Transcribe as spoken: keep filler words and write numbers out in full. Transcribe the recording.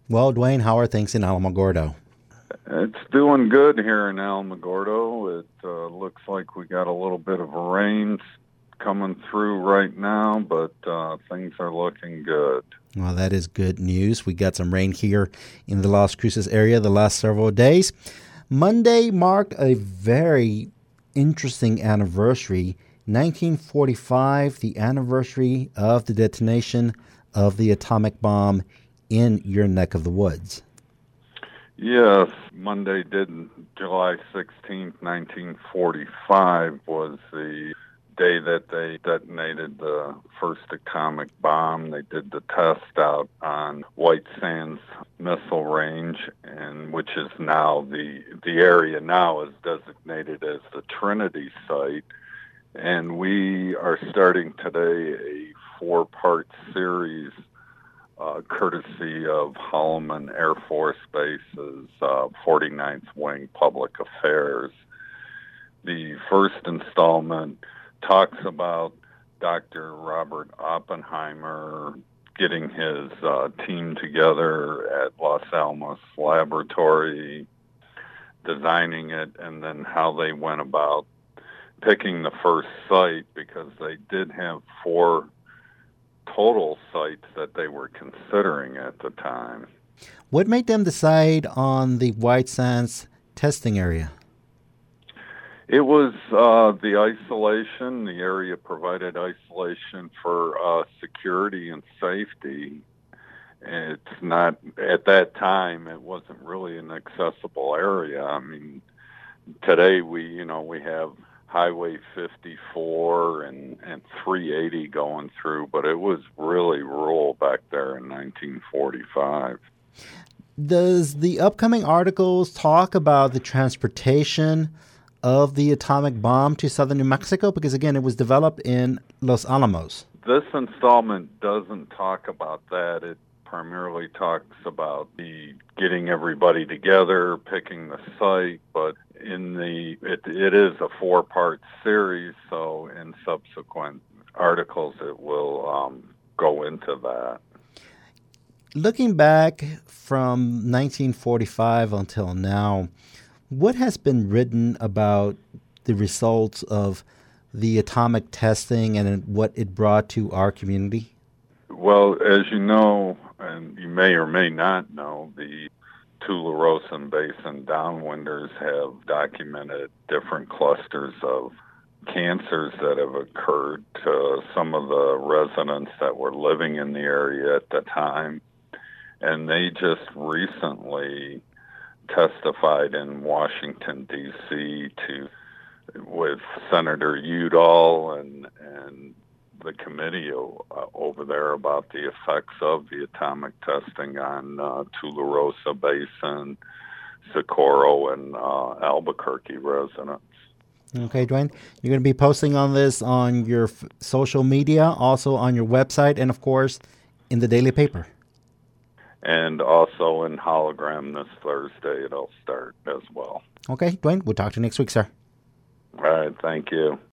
Well, Dwayne, how are things in Alamogordo? It's doing good here in Alamogordo. It uh, looks like we got a little bit of rain coming through right now, but uh, things are looking good. Well, that is good news. We got some rain here in the Las Cruces area the last several days. Monday marked a very interesting anniversary. nineteen forty-five, the anniversary of the detonation of the atomic bomb in your neck of the woods. Yes, Monday did July sixteenth, nineteen forty-five was the day that they detonated the first atomic bomb. They did the test out on White Sands Missile Range, and which is now the the area now is designated as the Trinity site. And we are starting today a four-part series uh, courtesy of Holloman Air Force Base's uh, forty-ninth Wing Public Affairs. The first installment talks about Doctor Robert Oppenheimer getting his uh, team together at Los Alamos Laboratory, designing it, and then how they went about picking the first site, because they did have four total sites that they were considering at the time. What made them decide on the White Sands testing area? It was uh, the isolation. The area provided isolation for uh, security and safety. It's not, at that time, it wasn't really an accessible area. I mean, today we, you know, we have Highway fifty-four and, and three eighty going through, but it was really rural back there in nineteen forty-five. Does the upcoming articles talk about the transportation of the atomic bomb to southern New Mexico? Because, again, it was developed in Los Alamos. This installment doesn't talk about that. It primarily talks about the getting everybody together, picking the site, but in the it, it is a four-part series, so in subsequent articles it will um, go into that. Looking back from nineteen forty-five until now, what has been written about the results of the atomic testing and what it brought to our community? Well, as you know, and you may or may not know, the Tularosa Basin downwinders have documented different clusters of cancers that have occurred to some of the residents that were living in the area at the time. And they just recently testified in Washington, D C to with Senator Udall and and the committee uh, over there about the effects of the atomic testing on uh, Tularosa Basin, Socorro, and uh, Albuquerque residents. Okay, Dwayne, you're going to be posting on this on your f- social media, also on your website, and of course, in the daily paper. And also in hologram this Thursday, it'll start as well. Okay, Dwayne, we'll talk to you next week, sir. All right, thank you.